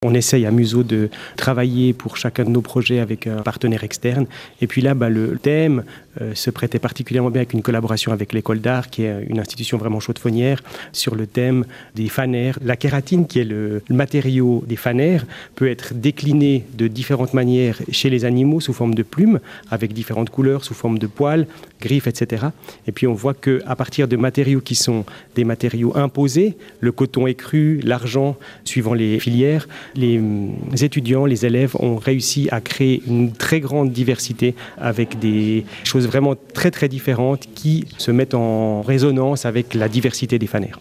On essaye à Museau de travailler pour chacun de nos projets avec un partenaire externe. Et puis là, le thème se prêtait particulièrement bien avec une collaboration avec l'École d'art, qui est une institution vraiment chaudefonnière, sur le thème des fanères. La kératine, qui est le matériau des fanères, peut être décliné de différentes manières chez les animaux sous forme de plumes, avec différentes couleurs, sous forme de poils, griffes, etc. Et puis on voit qu'à partir de matériaux qui sont des matériaux imposés, le coton écru, l'argent, suivant les filières, les étudiants, les élèves ont réussi à créer une très grande diversité avec des choses vraiment très très différentes qui se mettent en résonance avec la diversité des fanères.